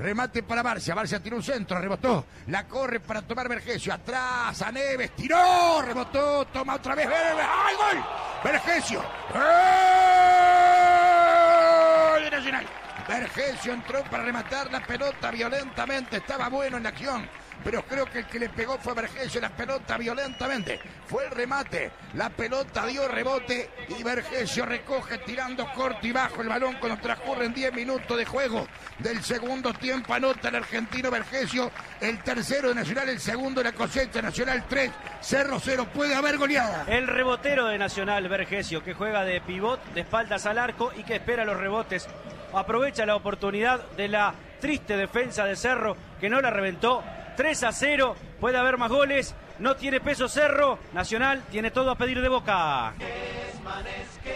remate para Barcia. Barcia tiró un centro, rebotó. La corre para tomar Vergesio. Atrás a Neves, tiró, rebotó, toma otra vez. ¡Ay, gol! Vergesio. ¡Gol de Nacional! Vergesio entró para rematar la pelota violentamente. Estaba bueno en la acción, pero creo que el que le pegó fue Vergesio. La pelota violentamente. Fue el remate. La pelota dio rebote y Vergesio recoge tirando corto y bajo el balón cuando transcurren 10 minutos de juego del segundo tiempo. Anota el argentino Vergesio, el tercero de Nacional, el segundo de la cosecha. Nacional 3, Cerro 0. Puede haber goleada. El rebotero de Nacional, Vergesio, que juega de pivot, de espaldas al arco y que espera los rebotes. Aprovecha la oportunidad de la triste defensa de Cerro, que no la reventó. 3-0, puede haber más goles, no tiene peso Cerro. Nacional tiene todo a pedir de Boca.